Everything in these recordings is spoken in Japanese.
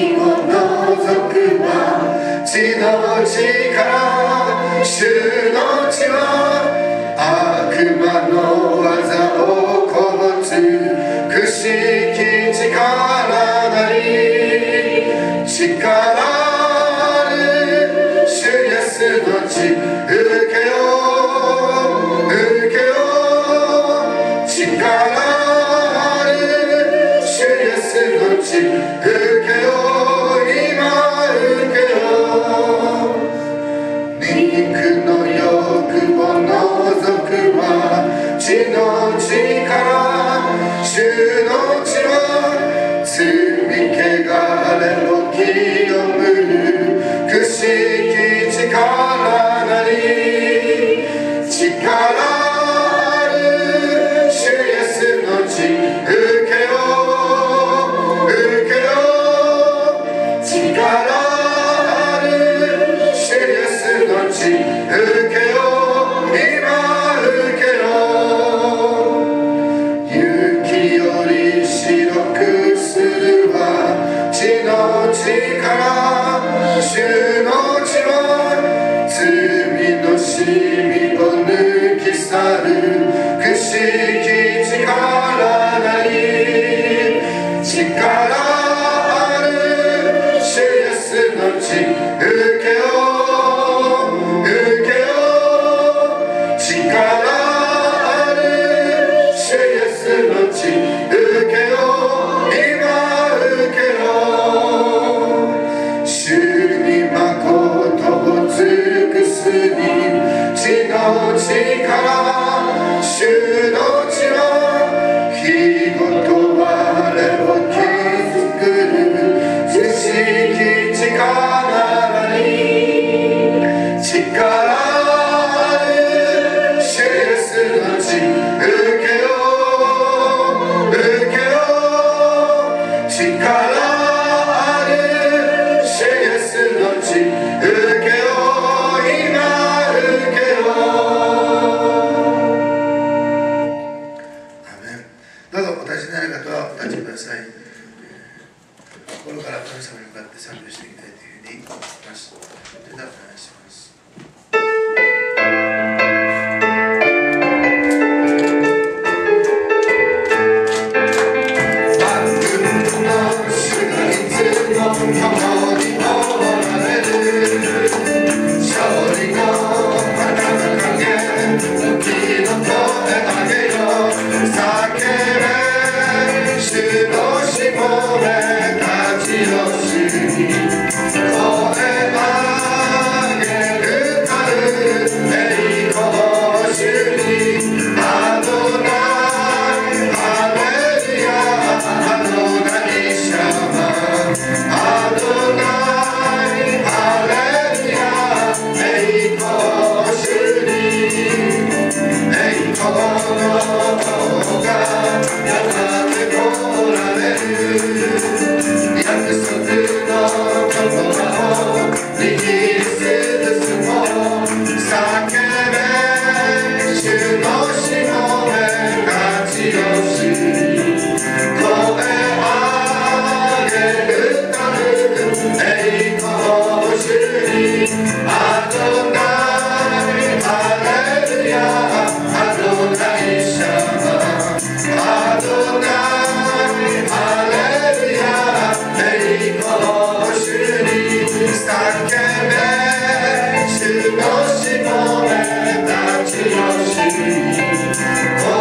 を除くは地の地から主の地は悪魔の技をこぼつくしき力なり力ある主イエスの血受けよう受けよう力ある主イエスの血受けよう今受けよう肉の欲を除くは地の地から主の血は罪汚れの清むるくしき力なり力ある主イエスの血受けよう受けよう力ある主イエスの血受けよう今受けよう雪より白くするは地の地から主の血は罪のしみを抜き去るくしき力なり力ある主イエスの血受けよう受けよう力ある主イエスの血受けよう今受けよう主に誠を尽くすに地の地から主の血は日ごと我を築くる不思議力なり力ある主イエスの血受けよう受けよう力ある主イエスの血受けよう今受けようアメン。どうぞお立ちになる方はお立ちください。心から神様に向かって賛美していきたいというふうに思います。それではお願いします。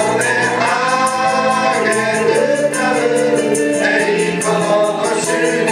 主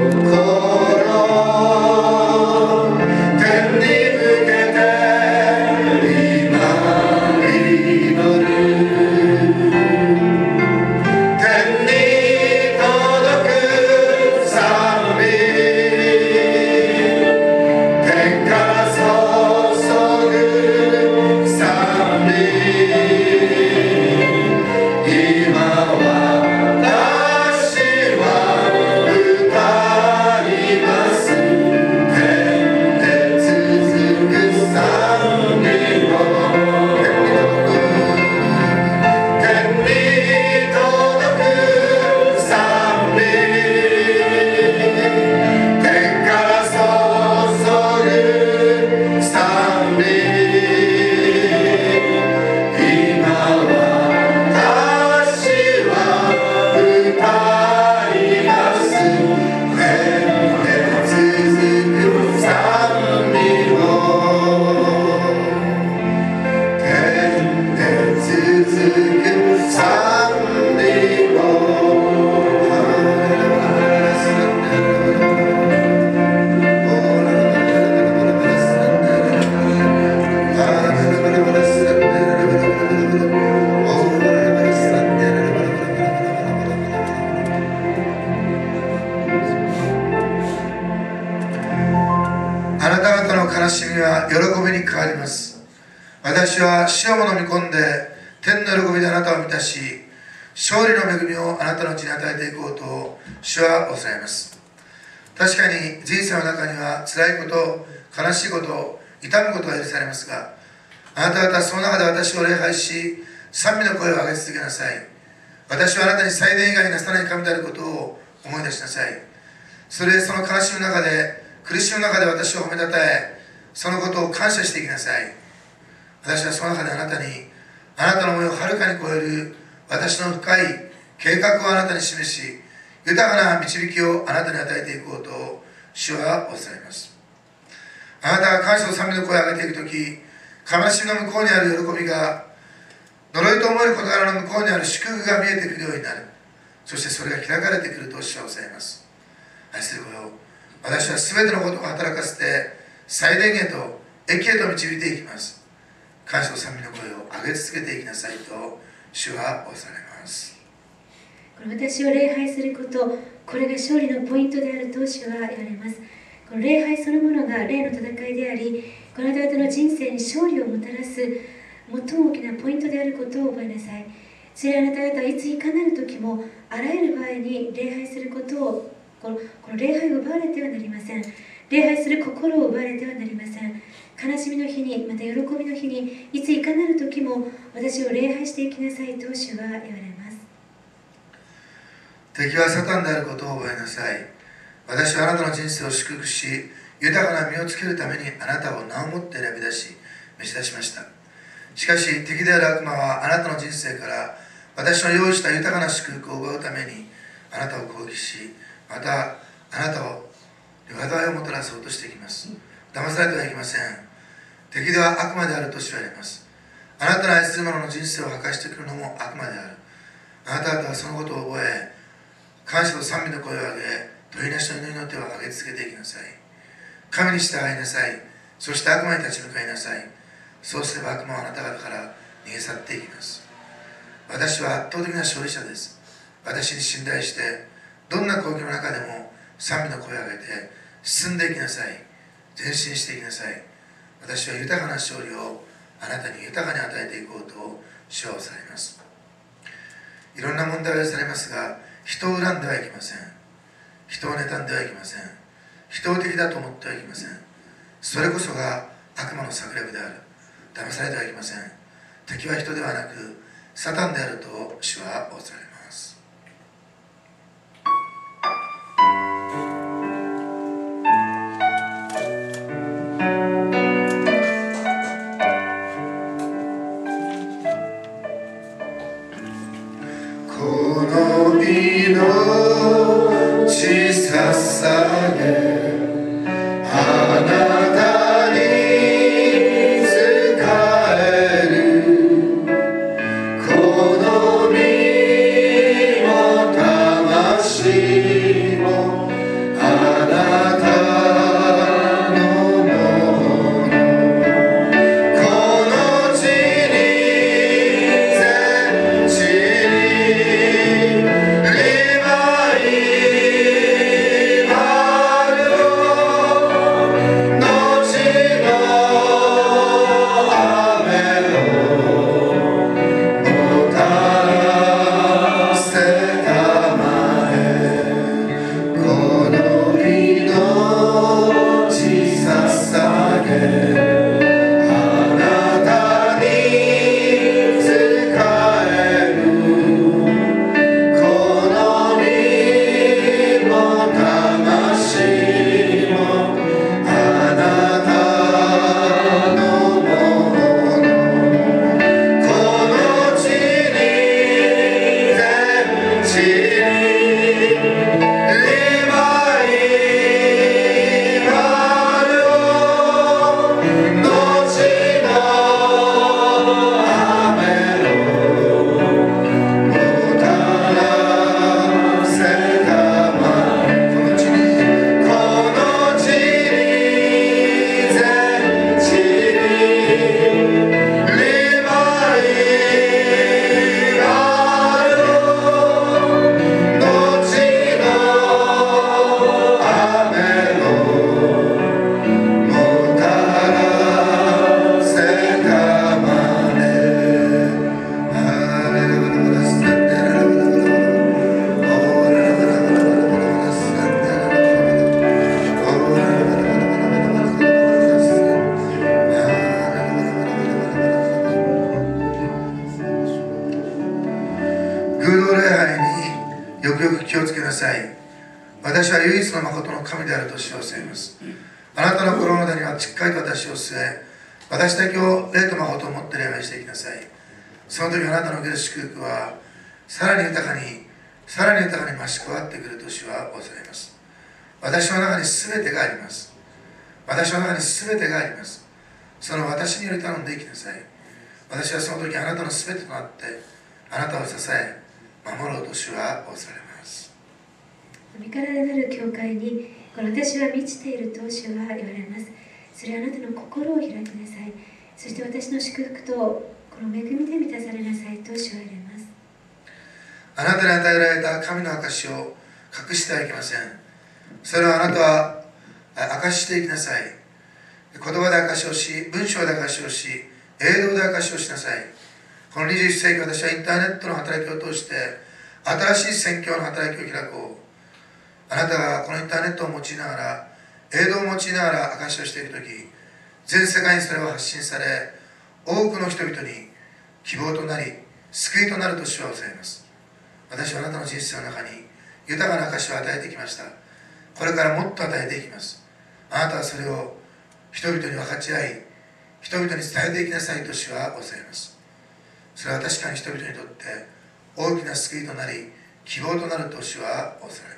悲しみは喜びに変わります。私は主をもの見込んで天の喜びであなたを満たし、勝利の恵みをあなたのうちに与えていこうと主はおっしゃいます。確かに人生の中には辛いこと、悲しいこと、痛むことが許されますが、あなた方はその中で私を礼拝し、賛美の声を上げ続けなさい。私はあなたに祭殿以外になさない神であることを思い出しなさい。それでその悲しみの中で、苦しみの中で私を褒めたたえ、そのことを感謝していきなさい。私はその中であなたに、あなたの思いをはるかに超える私の深い計画をあなたに示し、豊かな導きをあなたに与えていこうと主はおっしゃいます。あなたが感謝と賛美の声を上げていくとき、悲しみの向こうにある喜びが、呪いと思える事柄の向こうにある祝福が見えてくるようになる。そしてそれが開かれてくると主はおっしゃいます。愛する子よ、私は全てのことを働かせて最大限と益へと導いていきます。感謝と賛美の声を上げ続けていきなさいと主はおっしゃいます。 この私を礼拝すること、これが勝利のポイントであると主は言われます。この礼拝そのものが霊の戦いであり、このあなた方の人生に勝利をもたらす最も大きなポイントであることを覚えなさい。それはあなた方はいついかなる時もあらゆる場合に礼拝することを、この礼拝を奪われてはなりません。礼拝する心を奪われてはなりません。悲しみの日に、また喜びの日に、いついかなる時も私を礼拝していきなさいと主は言われます。 敵はサタンであることを覚えなさい。私はあなたの人生を祝福し、豊かな実をつけるためにあなたを名をもって選び出し、召し出しました。しかし敵である悪魔はあなたの人生から私の用意した豊かな祝福を奪うためにあなたを攻撃し、またあなたを災いをもたらそうとしていきます。騙されてはいけません。敵では悪魔であると知られます。あなたの愛する者の人生を破壊してくるのも悪魔である。あなた方はそのことを覚え、感謝と賛美の声を上げ、問いなしの祈りの手を上げ続けていきなさい。神に従いなさい。そして悪魔に立ち向かいなさい。そうすれば悪魔はあなた方から逃げ去っていきます。私は圧倒的な勝利者です。私に信頼して、どんな攻撃の中でも賛美の声を上げて進んでいきなさい。前進していきなさい。私は豊かな勝利をあなたに豊かに与えていこうと主はされます。いろんな問題がされますが、人を恨んではいけません。人を妬んではいけません。人を敵だと思ってはいけません。それこそが悪魔の策略である。騙されてはいけません。敵は人ではなくサタンであると主はおっしゃいます。この命捧げあなたに仕えるこの身私は唯一の誠の神であると主を教えます。あなたの心の中にはしっかりと私を据え、私だけを霊と誠を持って礼拝していきなさい。その時あなたの受ける祝福はさらに豊かに増し加わってくると主はおっしゃいます。私の中に全てがあります。私の中に全てがあります。その私により頼んでいきなさい。私はその時あなたの全てとなってあなたを支え守ろうと主はおっしゃいます。 身体なる教会にこの私は満ちていると主は言われます。それはあなたの心を開きなさい。そして私の祝福とこの恵みで満たされなさいと主は言われます。 あなたに与えられた神の証を隠してはいけません。それをあなたは証ししていきなさい。言葉で証しをし、文章で証しをし、映像で証しをしなさい。この21世紀、私はインターネットの働きを通して新しい宣教の働きを開こう。あなたがこのインターネットを用いながら、映像を用いながら証しをしていくとき、全世界にそれは発信され、多くの人々に希望となり救いとなると主はおっしゃいます。私はあなたの人生の中に豊かな証を与えてきました。これからもっと与えていきます。あなたはそれを人々に分かち合い、人々に伝えていきなさいと主はおっしゃいます。それは確かに人々にとって大きな救いとなり希望となると主はおっしゃいます。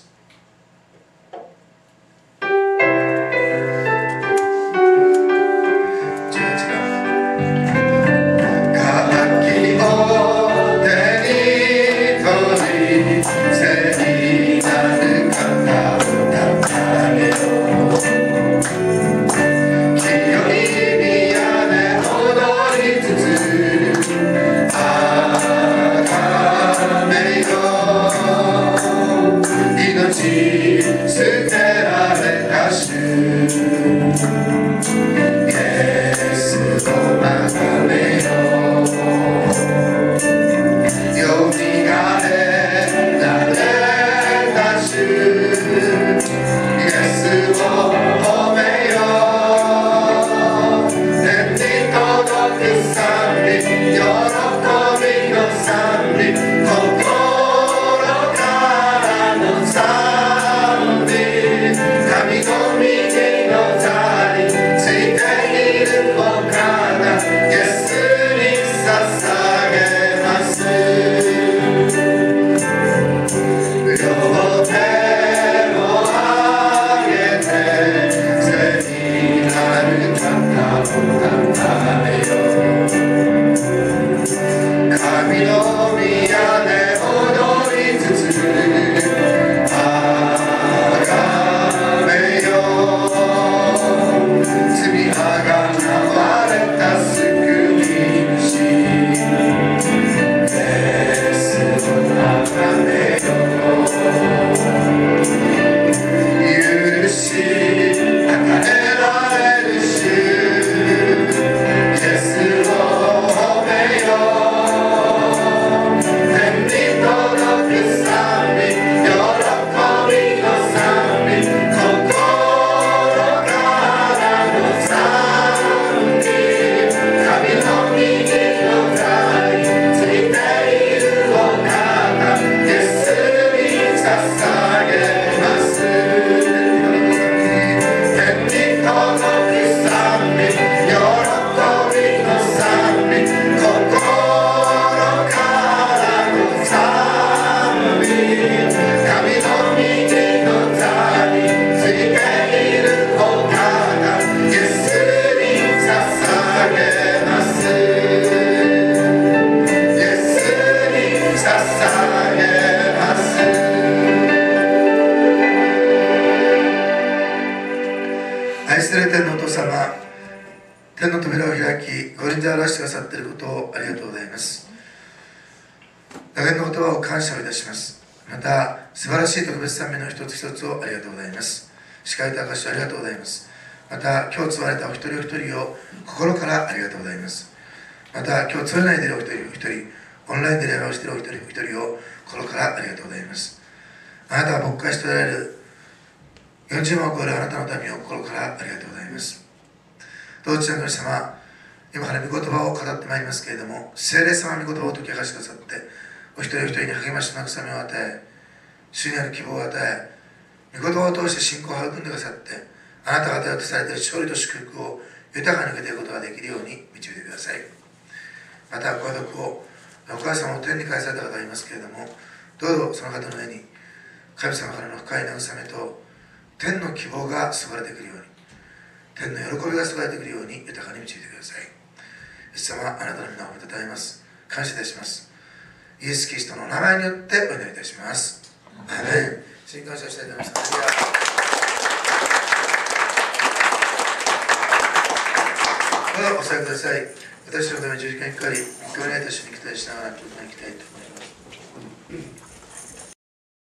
ありがとうございます。また今日つわれたお一人お一人を心からありがとうございます。また今日つわれないでいるお一人お一人、オンラインで礼拝をしているお一人お一人を心からありがとうございます。あなたが牧会しておられる40万を超えるあなたの民を心からありがとうございます。どちらの神様、今から御言葉を語ってまいりますけれども、聖霊様の御言葉を解き明かしてくださって、お一人お一人に励ましと慰めを与え、主にある希望を与え、 御言葉を通して信仰を育んでくださって、あなた方がとされている勝利と祝福を豊かに受けていくことができるように導いてください。またご家族を、お母様を天に返された方がいますけれども、どうぞその方の上に神様からの深い慰めと天の希望が注がれてくるように、天の喜びが注がれてくるように豊かに導いてください。イエス様、あなたの皆をたたえます。感謝いたします。イエス・キリストの名前によってお祈りいたします。アーメン。主に感謝したいと思います。どうぞお座りください。私のために十字架にかかり、御教にあった主に期待しながら、教会に行きたいと思います。